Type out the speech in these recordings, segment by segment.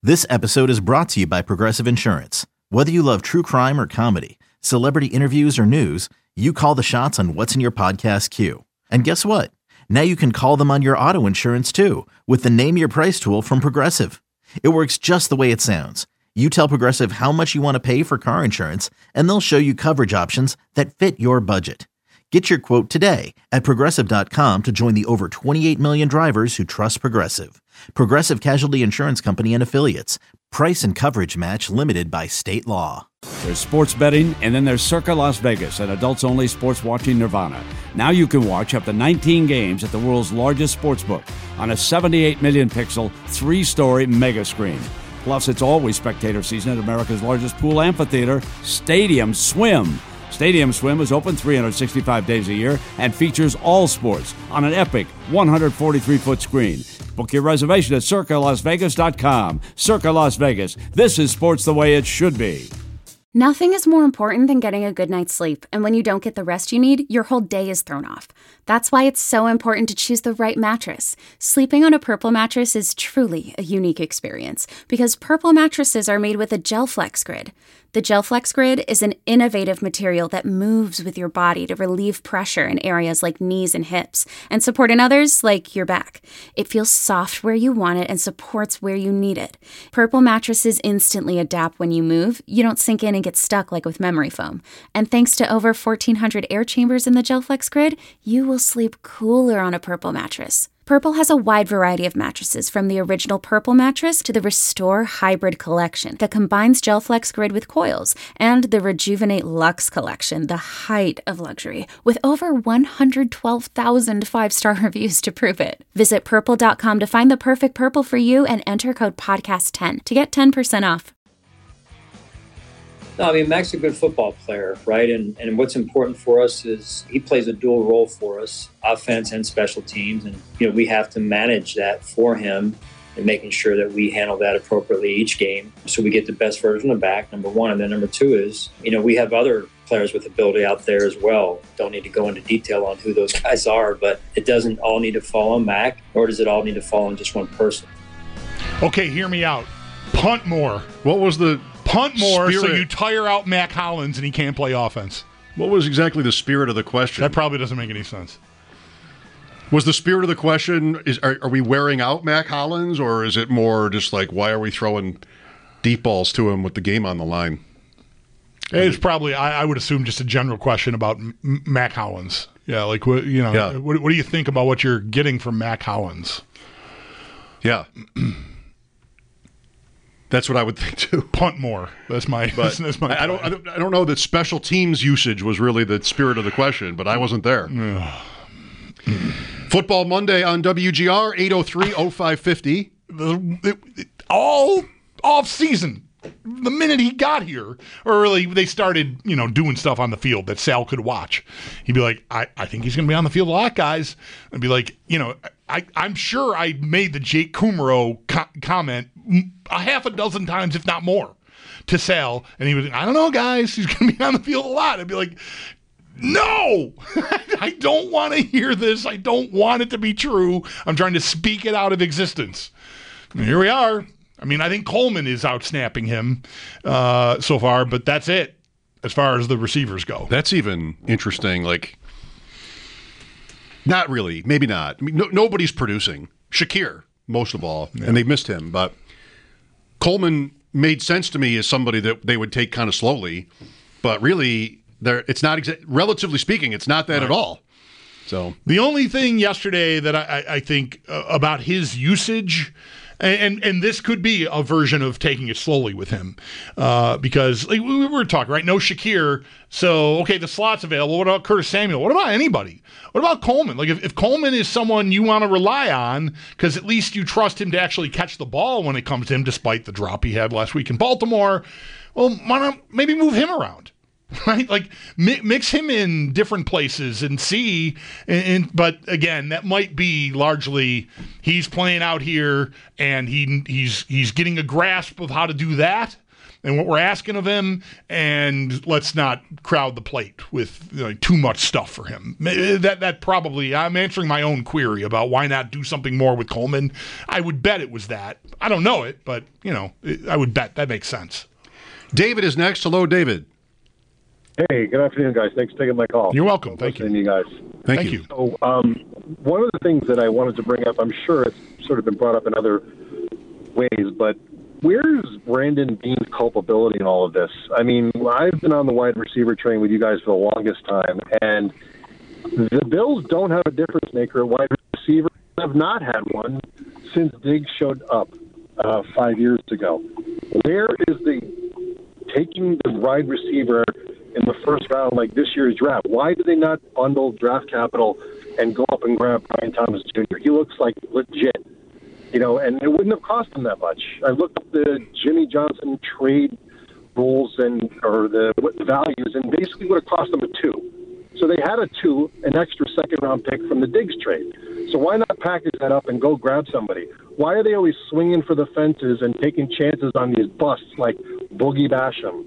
This episode is brought to you by Progressive Insurance. Whether you love true crime or comedy, celebrity interviews or news, you call the shots on what's in your podcast queue. And guess what? Now you can call them on your auto insurance too with the Name Your Price tool from Progressive. It works just the way it sounds. You tell Progressive how much you want to pay for car insurance, and they'll show you coverage options that fit your budget. Get your quote today at Progressive.com to join the over 28 million drivers who trust Progressive. Progressive Casualty Insurance Company and Affiliates. Price and coverage match limited by state law. There's sports betting, and then there's Circa Las Vegas, an adults-only sports watching nirvana. Now you can watch up to 19 games at the world's largest sportsbook on a 78 million pixel, 3-story mega screen. Plus, it's always spectator season at America's largest pool amphitheater, Stadium Swim. Stadium Swim is open 365 days a year and features all sports on an epic 143-foot screen. Book your reservation at CircaLasVegas.com. Circa Las Vegas. This is sports the way it should be. Nothing is more important than getting a good night's sleep, and when you don't get the rest you need, your whole day is thrown off. That's why it's so important to choose the right mattress. Sleeping on a Purple mattress is truly a unique experience because Purple mattresses are made with a GelFlex Grid. The GelFlex Grid is an innovative material that moves with your body to relieve pressure in areas like knees and hips and support in others like your back. It feels soft where you want it and supports where you need it. Purple mattresses instantly adapt when you move. You don't sink in and get stuck like with memory foam. And thanks to over 1,400 air chambers in the GelFlex Grid, you will sleep cooler on a Purple mattress. Purple has a wide variety of mattresses, from the original Purple mattress to the Restore Hybrid collection that combines GelFlex Grid with coils, and the Rejuvenate Luxe collection, the height of luxury, with over 112,000 5-star reviews to prove it. Visit Purple.com to find the perfect Purple for you and enter code PODCAST10 to get 10% off. No, I mean, Mac's a good football player, right? And what's important for us is he plays a dual role for us, offense and special teams. And, we have to manage that for him and making sure that we handle that appropriately each game so we get the best version of Mac, number one. And then number two is, we have other players with ability out there as well. Don't need to go into detail on who those guys are, but it doesn't all need to fall on Mac, nor does it all need to fall on just one person. Okay, hear me out. Punt more. What was the punt more spirit? So you tire out Mac Hollins and he can't play offense? What was exactly the spirit of the question? That probably doesn't make any sense. Was the spirit of the question, are we wearing out Mac Hollins, or is it more just like, why are we throwing deep balls to him with the game on the line? It's probably, I would assume, just a general question about Mac Hollins. Yeah, like, what do you think about what you're getting from Mac Hollins? Yeah. That's what I would think too. Punt more. That's my. I don't know that special teams usage was really the spirit of the question, but I wasn't there. Football Monday on WGR 803-0550. All off season. The minute he got here, or really they started, doing stuff on the field that Sal could watch. He'd be like, I think he's going to be on the field a lot, guys. I'd be like, I'm sure I made the Jake Kummerow comment a half a dozen times, if not more, to Sal. And he was, I don't know, guys, he's going to be on the field a lot. I'd be like, no, I don't want to hear this. I don't want it to be true. I'm trying to speak it out of existence. And here we are. I mean, I think Coleman is out-snapping him so far, but that's it as far as the receivers go. That's even interesting. Like, not really. Maybe not. I mean, nobody's producing. Shakir, most of all, and they missed him. But Coleman made sense to me as somebody that they would take kind of slowly. But really, it's not. Relatively speaking, it's not that at all. So the only thing yesterday that I think about his usage. And this could be a version of taking it slowly with him because like, we were talking, right? No Shakir. So, okay, the slot's available. What about Curtis Samuel? What about anybody? What about Coleman? Like if Coleman is someone you want to rely on because at least you trust him to actually catch the ball when it comes to him, despite the drop he had last week in Baltimore, well, why not maybe move him around? Right, like mix him in different places and see. But again, that might be largely he's playing out here and he's getting a grasp of how to do that, and what we're asking of him, and let's not crowd the plate with too much stuff for him. That probably, I'm answering my own query about why not do something more with Coleman. I would bet it was that. I don't know it, but I would bet that makes sense. David is next. Hello, David. Hey, good afternoon, guys. Thanks for taking my call. You're welcome. Thank you. You guys. Thank you. So, one of the things that I wanted to bring up, I'm sure it's sort of been brought up in other ways, but where's Brandon Beane's culpability in all of this? I mean, I've been on the wide receiver train with you guys for the longest time, and the Bills don't have a difference maker at wide receiver. They have not had one since Diggs showed up 5 years ago. Where is the taking the wide receiver in the first round like this year's draft? Why do they not bundle draft capital and go up and grab Brian Thomas Jr.? He looks like legit, and it wouldn't have cost them that much. I looked up the Jimmy Johnson trade rules or the values, and basically would have cost them a 2. So they had an extra second-round pick from the Diggs trade. So why not package that up and go grab somebody? Why are they always swinging for the fences and taking chances on these busts like Boogie Basham,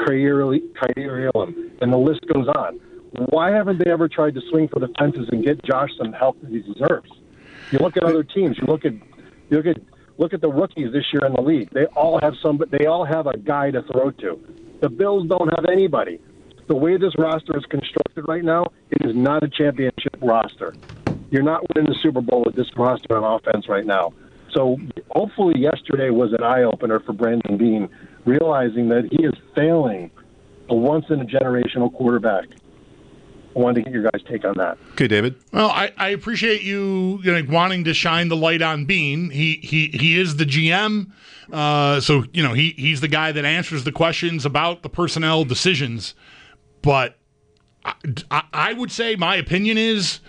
Kaiir Elam, and the list goes on? Why haven't they ever tried to swing for the fences and get Josh some help that he deserves? You look at other teams. You look at the rookies this year in the league. They all have a guy to throw to. The Bills don't have anybody. The way this roster is constructed right now, it is not a championship roster. You're not winning the Super Bowl with this roster on offense right now. So hopefully yesterday was an eye-opener for Brandon Beane, realizing that he is failing a once-in-a-generational quarterback. I wanted to get your guys' take on that. Okay, David. Well, I appreciate you wanting to shine the light on Beane. He is the GM, so he's the guy that answers the questions about the personnel decisions. But I would say my opinion is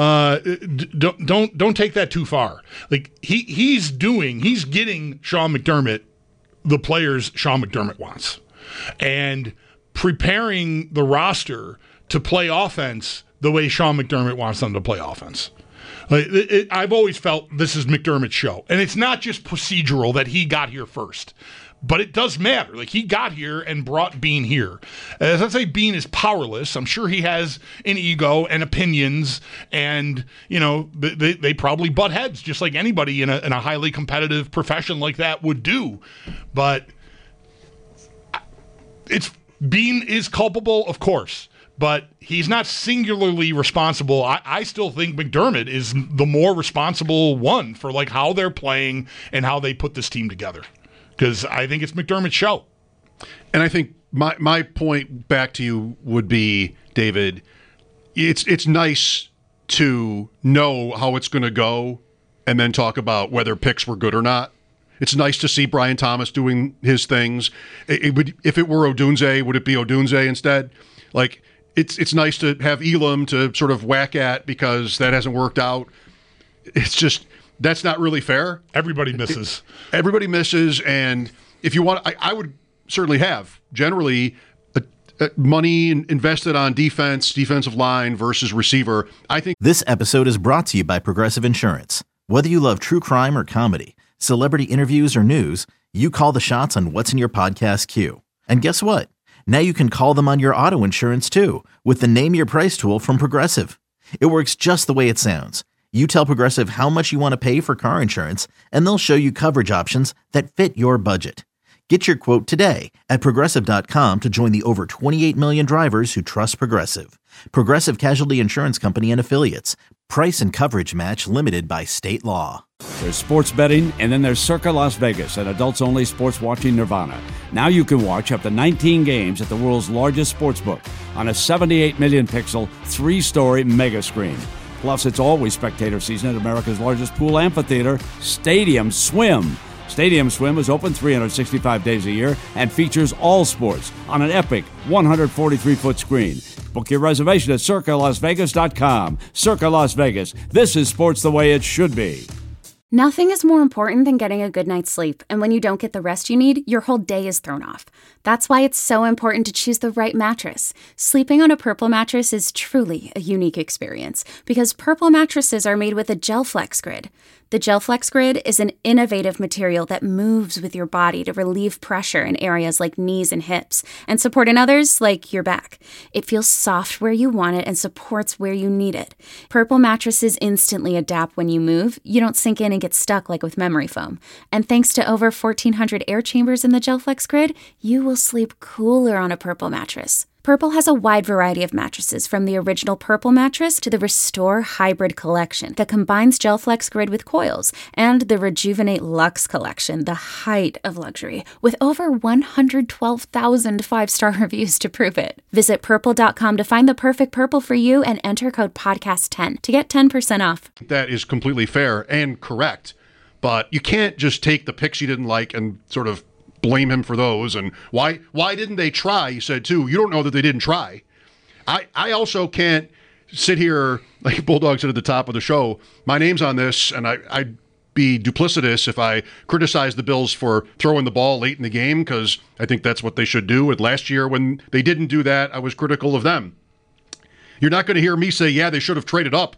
don't take that too far. Like he's getting Sean McDermott the players Sean McDermott wants, and preparing the roster to play offense the way Sean McDermott wants them to play offense. I've always felt this is McDermott's show, and it's not just procedural that he got here first. But it does matter. Like, he got here and brought Beane here. As I say, Beane is powerless. I'm sure he has an ego and opinions, and, they probably butt heads just like anybody in a highly competitive profession like that would do. But Beane is culpable, of course, but he's not singularly responsible. I still think McDermott is the more responsible one for, how they're playing and how they put this team together. Because I think it's McDermott's show. And I think my point back to you would be, David, it's nice to know how it's going to go and then talk about whether picks were good or not. It's nice to see Brian Thomas doing his things. If it were Odunze, would it be Odunze instead? It's nice to have Elam to sort of whack at because that hasn't worked out. It's just... That's not really fair. Everybody misses. Everybody misses, and if you want, I would certainly have generally money invested on defensive line versus receiver. I think this episode is brought to you by Progressive Insurance. Whether you love true crime or comedy, celebrity interviews or news, you call the shots on what's in your podcast queue. And guess what? Now you can call them on your auto insurance too with the Name Your Price tool from Progressive. It works just the way it sounds. You tell Progressive how much you want to pay for car insurance, and they'll show you coverage options that fit your budget. Get your quote today at Progressive.com to join the over 28 million drivers who trust Progressive. Progressive Casualty Insurance Company and Affiliates. Price and coverage match limited by state law. There's sports betting, and then there's Circa Las Vegas, an adults-only sports watching nirvana. Now you can watch up to 19 games at the world's largest sportsbook on a 78 million pixel, 3-story mega screen. Plus, it's always spectator season at America's largest pool amphitheater, Stadium Swim. Stadium Swim is open 365 days a year and features all sports on an epic 143-foot screen. Book your reservation at CircaLasVegas.com. Circa Las Vegas. This is sports the way it should be. Nothing is more important than getting a good night's sleep, and when you don't get the rest you need, your whole day is thrown off. That's why it's so important to choose the right mattress. Sleeping on a Purple mattress is truly a unique experience, because Purple mattresses are made with a Gel Flex grid. The GelFlex Grid is an innovative material that moves with your body to relieve pressure in areas like knees and hips and support in others like your back. It feels soft where you want it and supports where you need it. Purple mattresses instantly adapt when you move. You don't sink in and get stuck like with memory foam. And thanks to over 1,400 air chambers in the GelFlex Grid, you will sleep cooler on a Purple mattress. Purple has a wide variety of mattresses, from the original Purple mattress to the Restore Hybrid collection that combines GelFlex Grid with coils, and the Rejuvenate Luxe collection, the height of luxury, with over 112,000 five-star reviews to prove it. Visit purple.com to find the perfect Purple for you and enter code podcast10 to get 10% off. That is completely fair and correct, but you can't just take the picks you didn't like and sort of blame him for those. And why didn't they try? You said too. You don't know that they didn't try. I also can't sit here, like Bulldog said at the top of the show, my name's on this, and I'd be duplicitous if I criticize the Bills for throwing the ball late in the game, because I think that's what they should do. And last year when they didn't do that, I was critical of them. You're not going to hear me say, yeah, they should have traded up.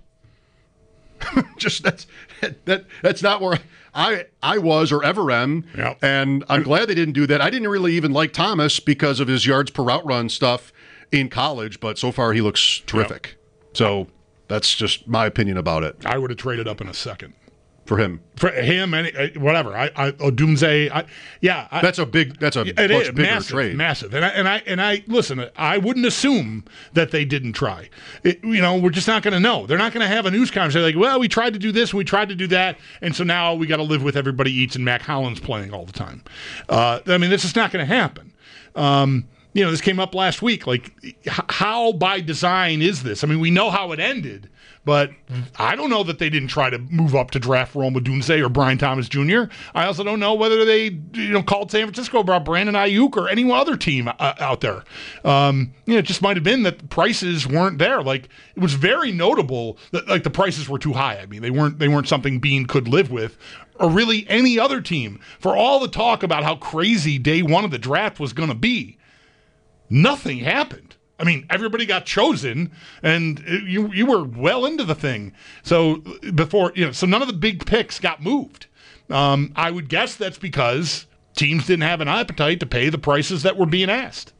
Just that's not where I was or ever am. Yep. And I'm glad they didn't do that. I didn't really even like Thomas because of his yards per route run stuff in college, but so far he looks terrific. Yep. So that's just my opinion about it. I would have traded up in a second. For him, whatever. Odunze, that's a much bigger trade, massive. And I listen. I wouldn't assume that they didn't try. We're just not going to know. They're not going to have a news conference like, well, we tried to do this and we tried to do that, and so now we got to live with everybody eats and Mac Hollins playing all the time. This is not going to happen. This came up last week. Like, how by design is this? I mean, we know how it ended. But I don't know that they didn't try to move up to draft Rome Odunze or Brian Thomas Jr. I also don't know whether they called San Francisco about Brandon Ayuk or any other team out there. It just might have been that the prices weren't there. Like, it was very notable that the prices were too high. I mean, they weren't something Bean could live with, or really any other team. For all the talk about how crazy day one of the draft was going to be, nothing happened. I mean, everybody got chosen, and you were well into the thing. So so none of the big picks got moved. I would guess that's because teams didn't have an appetite to pay the prices that were being asked.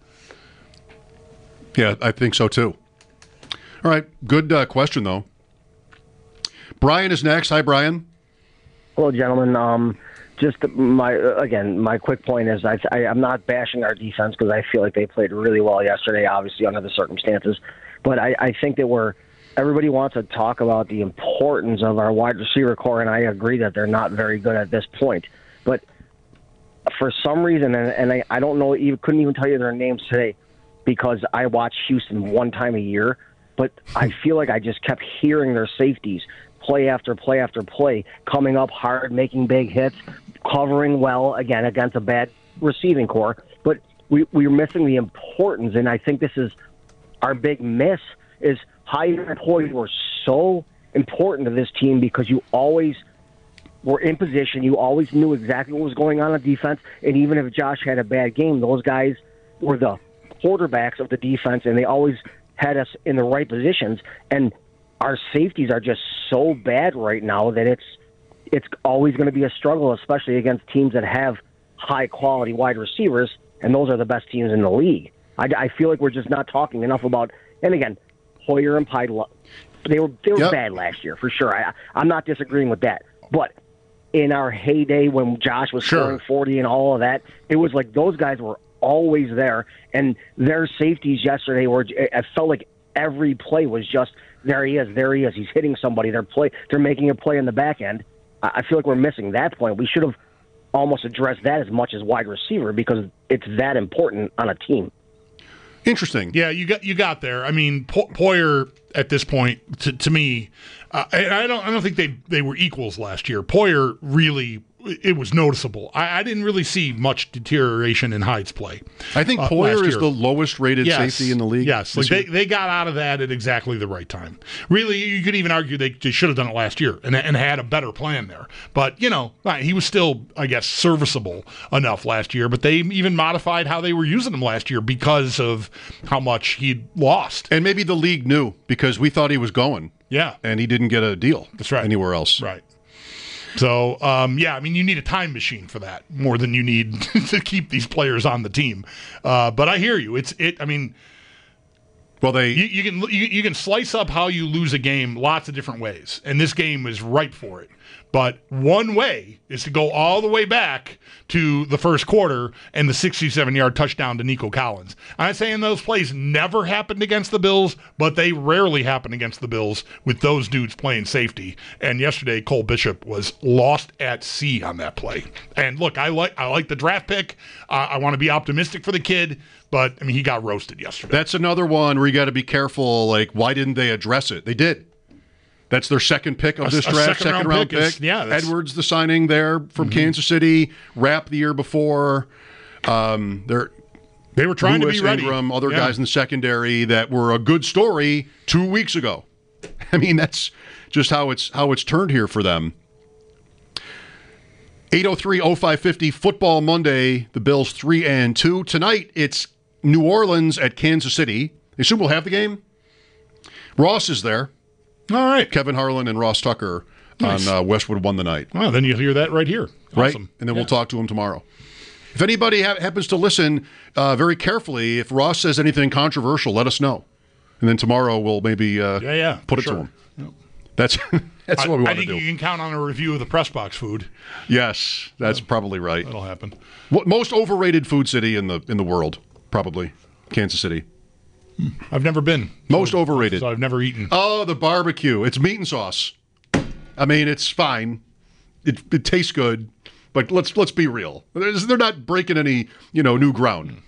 Yeah, I think so too. All right, good question though. Brian is next. Hi, Brian. Hello, gentlemen. Just my quick point is I'm not bashing our defense because I feel like they played really well yesterday, obviously under the circumstances. But I think that everybody wants to talk about the importance of our wide receiver core, and I agree that they're not very good at this point. But for some reason, and I don't know, couldn't even tell you their names today because I watch Houston one time a year, but I feel like I just kept hearing their safeties play after play after play, coming up hard, making big hits, covering well, again, against a bad receiving core. But we're missing the importance, and I think this is our big miss, is Hyder and Hoyer were so important to this team because you always were in position. You always knew exactly what was going on defense, and even if Josh had a bad game, those guys were the quarterbacks of the defense, and they always had us in the right positions. And our safeties are just so bad right now that it's always going to be a struggle, especially against teams that have high-quality wide receivers, and those are the best teams in the league. I feel like we're just not talking enough about, and again, Hoyer and Pide, they were bad last year, for sure. I'm not disagreeing with that. But in our heyday when Josh was scoring 40 and all of that, it was like those guys were always there, and their safeties yesterday it felt like every play was just, there he is, he's hitting somebody, they're making a play in the back end. I feel like we're missing that point. We should have almost addressed that as much as wide receiver because it's that important on a team. Interesting. Yeah, you got there. I mean, Poyer at this point, to me, and I don't think they were equals last year. Poyer really, it was noticeable. I didn't really see much deterioration in Hyde's play. I think Poyer is the lowest rated safety in the league. Yes, they got out of that at exactly the right time. Really, you could even argue they should have done it last year and had a better plan there. But, he was still, I guess, serviceable enough last year. But they even modified how they were using him last year because of how much he'd lost. And maybe the league knew because we thought he was going. Yeah. And he didn't get a deal. That's right. Anywhere else. Right. So, yeah, I mean, you need a time machine for that more than you need to keep these players on the team. But I hear you. Well, you can slice up how you lose a game lots of different ways, and this game is ripe for it. But one way is to go all the way back to the first quarter and the 67-yard touchdown to Nico Collins. I'm not saying those plays never happened against the Bills, but they rarely happen against the Bills with those dudes playing safety. And yesterday, Cole Bishop was lost at sea on that play. And look, I like the draft pick. I want to be optimistic for the kid, but I mean, he got roasted yesterday. That's another one where you got to be careful. Like, why didn't they address it? They did. That's their second pick of this draft, second round pick. Edwards, the signing there from Kansas City, Rapp the year before. They were trying Lewis, to be ready. Ingram, other guys in the secondary that were a good story 2 weeks ago. I mean, that's just how it's turned here for them. 803-0550 Football Monday. The Bills 3-2 tonight. It's New Orleans at Kansas City. I assume we'll have the game. Ross is there. All right. Kevin Harlan and Ross Tucker on Westwood Won the Night. Well, then you'll hear that right here. Right? Awesome. And then we'll talk to him tomorrow. If anybody happens to listen very carefully, if Ross says anything controversial, let us know. And then tomorrow we'll maybe put it to him. Yep. That's what we want to do. I think you can count on a review of the press box food. Yes, that's probably right. That'll happen. Most overrated food city in the world, probably Kansas City. I've never been. Most overrated. So I've never eaten. Oh, the barbecue. It's meat and sauce. I mean, it's fine. It tastes good, but let's be real. They're not breaking any new ground.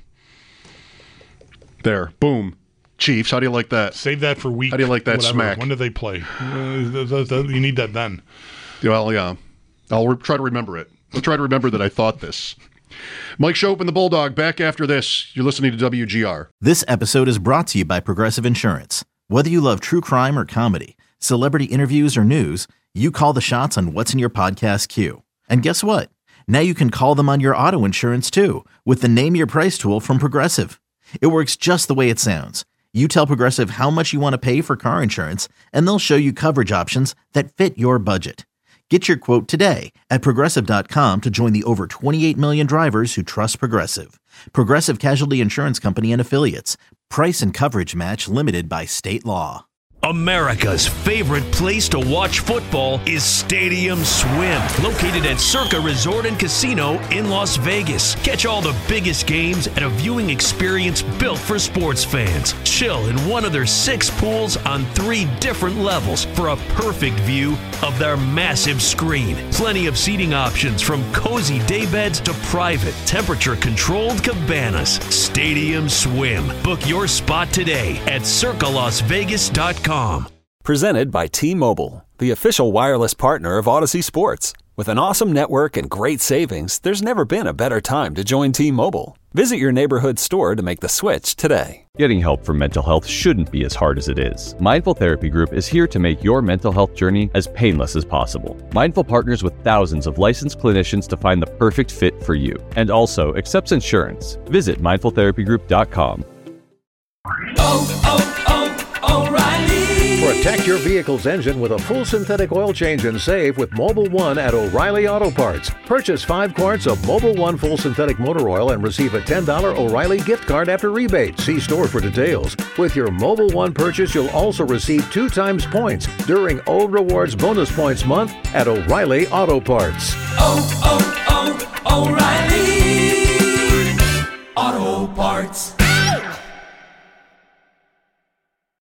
There, boom. Chiefs, how do you like that? Save that for week. How do you like that whatever. smack? When do they play? You need that then. Well, yeah. I'll try to remember it. I'll try to remember that I thought this. Mike Shope and the Bulldog back after this. You're listening to WGR. This episode is brought to you by Progressive Insurance. Whether you love true crime or comedy, celebrity interviews or news, you call the shots on what's in your podcast queue. And guess what? Now you can call them on your auto insurance too with the Name Your Price tool from Progressive. It works just the way it sounds. You tell Progressive how much you want to pay for car insurance, and they'll show you coverage options that fit your budget. Get your quote today at Progressive.com to join the over 28 million drivers who trust Progressive. Progressive Casualty Insurance Company and Affiliates. Price and coverage match limited by state law. America's favorite place to watch football is Stadium Swim, located at Circa Resort and Casino in Las Vegas. Catch all the biggest games at a viewing experience built for sports fans. Chill in one of their 6 pools on 3 different levels for a perfect view of their massive screen. Plenty of seating options from cozy daybeds to private, temperature-controlled cabanas. Stadium Swim. Book your spot today at circalasvegas.com. Presented by T-Mobile, the official wireless partner of Odyssey Sports. With an awesome network and great savings, there's never been a better time to join T-Mobile. Visit your neighborhood store to make the switch today. Getting help for mental health shouldn't be as hard as it is. Mindful Therapy Group is here to make your mental health journey as painless as possible. Mindful partners with thousands of licensed clinicians to find the perfect fit for you, and also accepts insurance. Visit mindfultherapygroup.com. O'Reilly. Protect your vehicle's engine with a full synthetic oil change and save with Mobil 1 at O'Reilly Auto Parts. Purchase 5 quarts of Mobil 1 full synthetic motor oil and receive a $10 O'Reilly gift card after rebate. See store for details. With your Mobil 1 purchase, you'll also receive 2 times points during O Rewards Bonus Points Month at O'Reilly Auto Parts. O'Reilly Auto Parts.